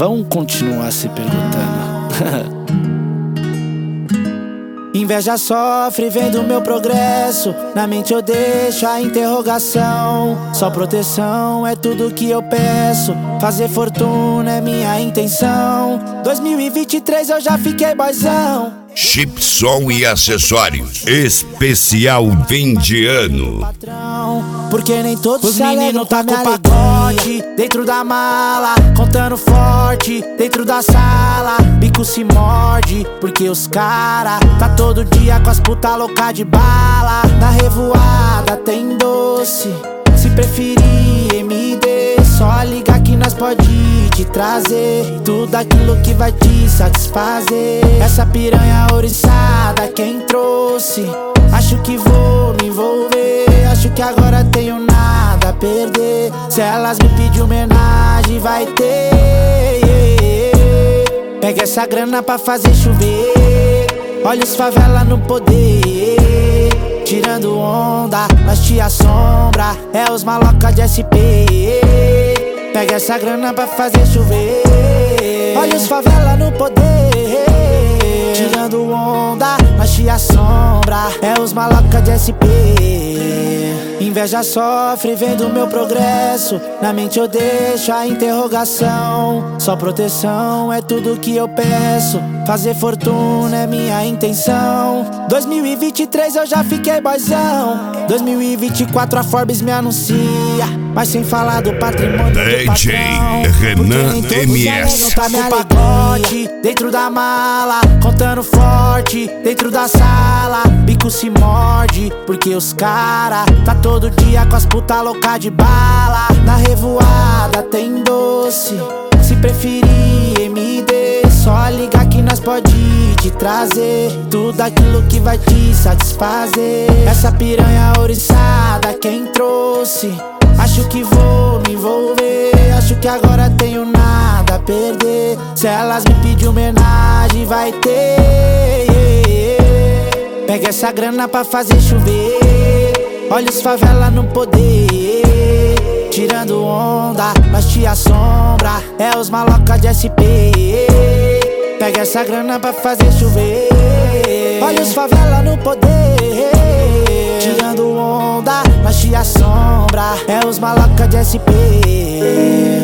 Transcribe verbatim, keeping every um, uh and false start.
vão continuar se perguntando. Inveja sofre vendo meu progresso, na mente eu deixo a interrogação. Só proteção é tudo que eu peço, fazer fortuna é minha intenção. dois mil e vinte e três eu já fiquei boizão. Chip Som e Acessórios especial fim de ano. Porque nem todos os meninos tá com pacote dentro da mala, contando forte dentro da sala. Bico se morde, porque os cara tá todo dia com as puta louca de bala. Na revoada tem doce, se preferir M D, só liga que nós pode te trazer tudo aquilo que vai te satisfazer. Essa piranha ouriçada quem trouxe, acho que vou me envolver, acho que agora tenho nada a perder. Se elas me pedirem homenagem vai ter. Pega essa grana pra fazer chover, olha os favela no poder. Tirando onda, nós te assombra, é os maloca de S P. Pega essa grana pra fazer chover, olha os favela no poder. Tirando onda, nós te assombra, é os maloca de S P. Inveja sofre vendo meu progresso, na mente eu deixo a interrogação. Só proteção é tudo que eu peço, fazer fortuna é minha intenção. dois mil e vinte e três eu já fiquei boizão, dois mil e vinte e quatro a Forbes me anuncia, mas sem falar do patrimônio D J do Renan M S. tá meu pacote dentro da mala, contando forte dentro da sala. Bico se morde, porque os cara tá todo dia com as puta louca de bala. Na revoada tem doce, se preferir M D, só liga que nós pode te trazer tudo aquilo que vai te satisfazer. Essa piranha ouriçada quem trouxe, acho que vou me envolver, acho que agora tenho nada a perder. Se elas me pedirem homenagem vai ter. Pega essa grana pra fazer chover, olha os favela no poder. Tirando onda, nós te assombra, é os maloca de S P. Pega essa grana pra fazer chover, olha os favela no poder. Tirando onda, nós te assombra, é os maloca de S P.